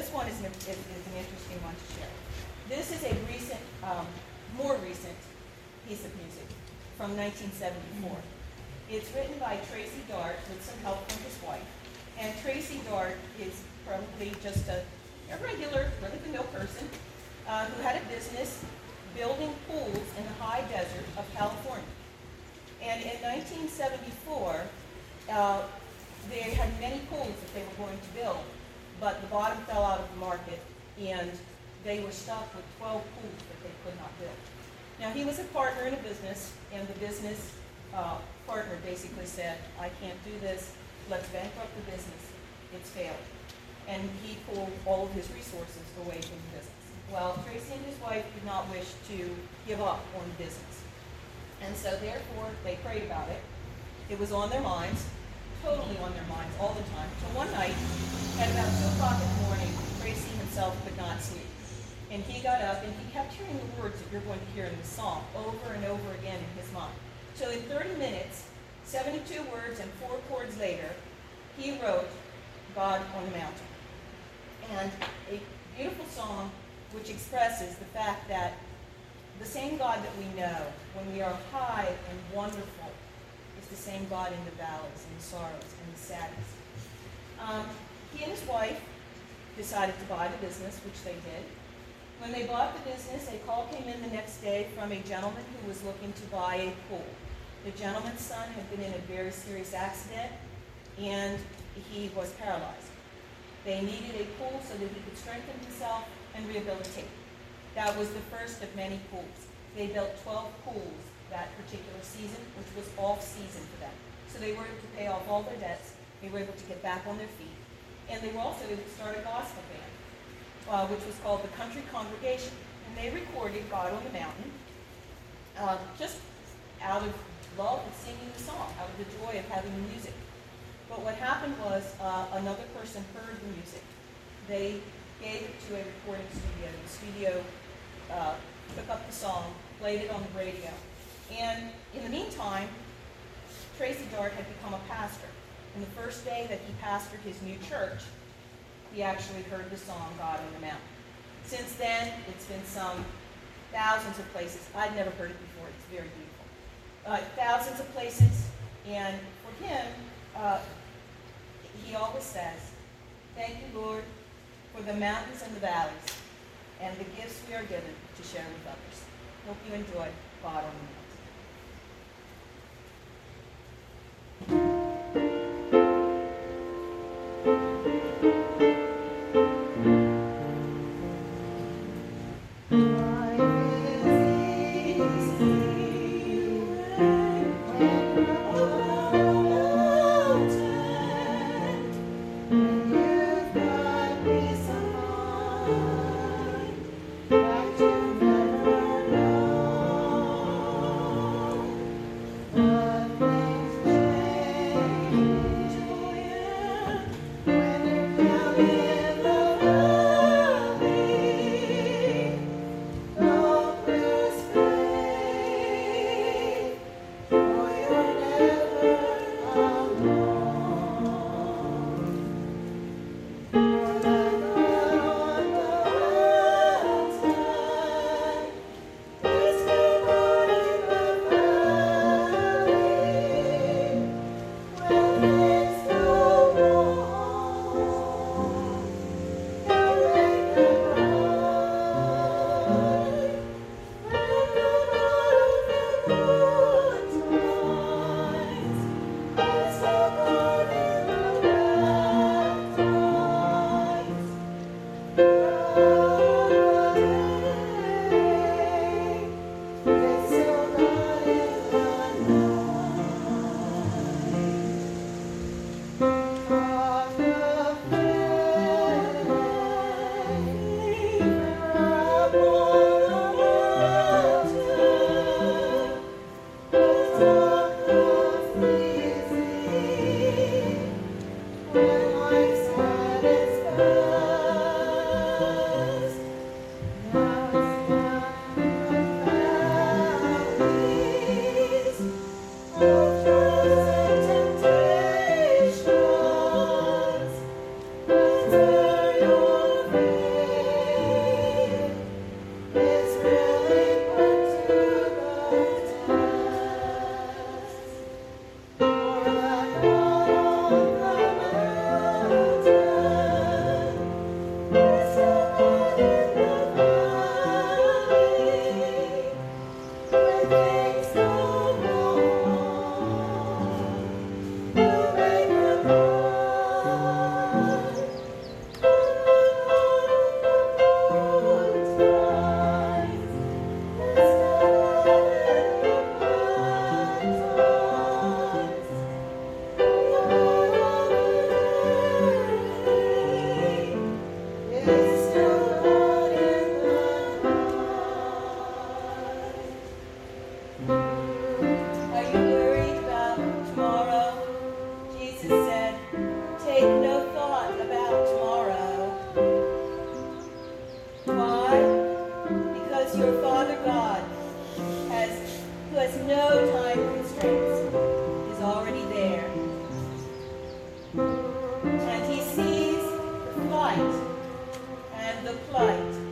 this one is an interesting one to share. This is a recent, more recent piece of music from 1974. It's written by Tracy Dart with some help from his wife. And Tracy Dart is probably just a regular, run-of-the-mill person who had a business building pools in the high desert of California. And in 1974, they had many pools that they were going to build, but the bottom fell out of the market, and they were stuck with 12 pools that they could not build. Now, he was a partner in a business, and the business partner basically said, I can't do this, let's bankrupt the business, it's failed. And he pulled all of his resources away from the business. Well, Tracy and his wife did not wish to give up on the business. And so therefore, they prayed about it. It was on their minds, totally on their minds all the time. So one night, at about 2 o'clock in the morning, Tracy himself could not sleep. And he got up and he kept hearing the words that you're going to hear in the song over and over again in his mind. So in 30 minutes, 72 words and 4 chords later, he wrote God on the Mountain. And a beautiful song which expresses the fact that the same God that we know when we are high and wonderful is the same God in the valleys and the sorrows and the sadness. He and his wife decided to buy the business, which they did. When they bought the business, a call came in the next day from a gentleman who was looking to buy a pool. The gentleman's son had been in a very serious accident, and he was paralyzed. They needed a pool so that he could strengthen himself and rehabilitate. That was the first of many pools. They built 12 pools that particular season, which was off-season for them. So they were able to pay off all their debts. They were able to get back on their feet. And they were also able to start a gospel band, which was called the Country Congregation. And they recorded God on the Mountain just out of love of singing the song, out of the joy of having the music. But what happened was another person heard the music. They gave it to a recording studio. The studio took up the song, played it on the radio. And in the meantime, Tracy Dart had become a pastor. And the first day that he pastored his new church, he actually heard the song God on the Mountain. Since then, it's been sung thousands of places. I'd never heard it before. It's very beautiful. Thousands of places. And for him, he always says, thank you, Lord, for the mountains and the valleys and the gifts we are given to share with others. Hope you enjoy God on the Mountain. That you never know. plight, and the plight.